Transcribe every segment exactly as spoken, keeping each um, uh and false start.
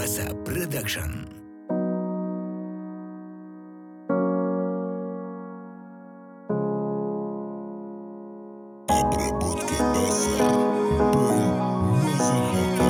Баса Продакшн. Обработка баса. Бум, музыка.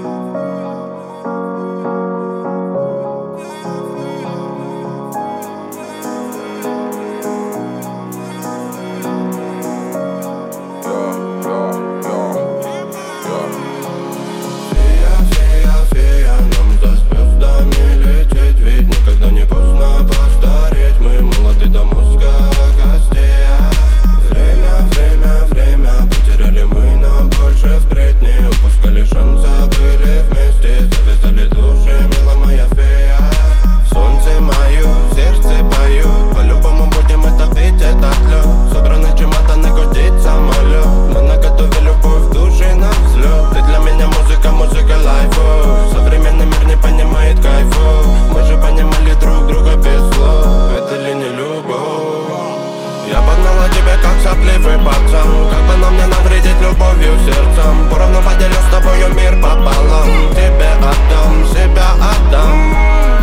Как бы нам не навредить любовью сердцем, поровну поделю с тобою мир пополам. Тебе отдам, себя отдам.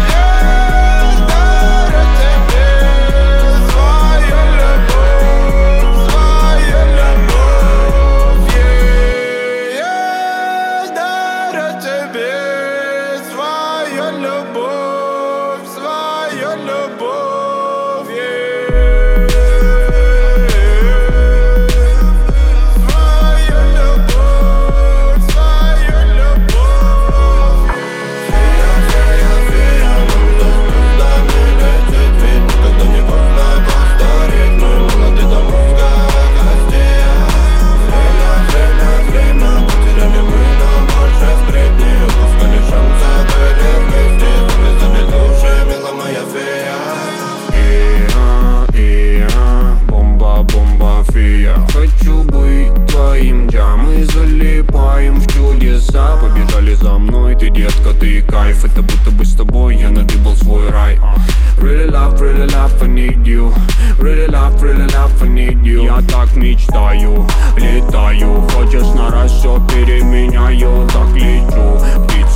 Хочу быть твоим, да, мы залипаем в чудеса. Побежали за мной, ты детка, ты кайф. Это будто бы с тобой я надыбал свой рай. Really love, really love, I need you. Really love, really love, I need you. Я так мечтаю, летаю. Хочешь на раз все переменяю, так лечу.